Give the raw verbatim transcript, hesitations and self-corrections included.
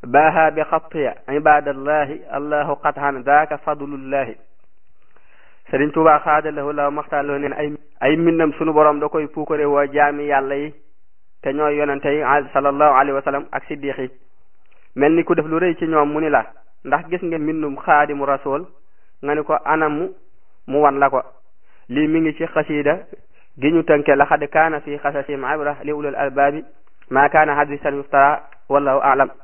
baaha bi xattiya ibadallahi allahu qat'an daaka fadlullahi. Sëriñ Tuubaa xaadalahu la maxtaan loo neen ay ay mbindam sunu borom da koy puukare woo jaami yàlla yi te ñooy yonente yi sallallahu alayhi wa sallam ak siddiq yi mel ni ku def lu rëy ci ñoom mu ni la ndax gis nga mbindum xaadimu rasul nga ni ko anamu mu wan la ko. lii mi ngi ci xasiida gi ñu tënke laqad kaana fi xasasihim ibra li ulil albaabi ma kaana hadiisan yuftara wallahu a'lam.